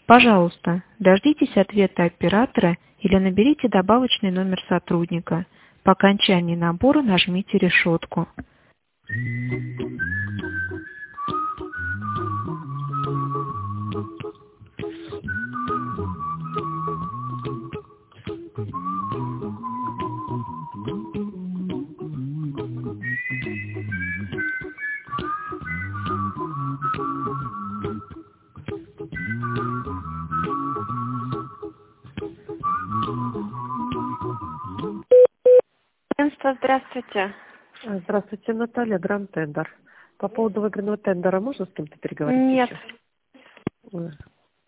Пожалуйста, дождитесь ответа оператора или наберите добавочный номер сотрудника. По окончании набора нажмите решетку. Здравствуйте. Здравствуйте, Наталья, Гранд Тендер. По поводу выигранного тендера можно с кем-то переговорить? Нет. Сейчас?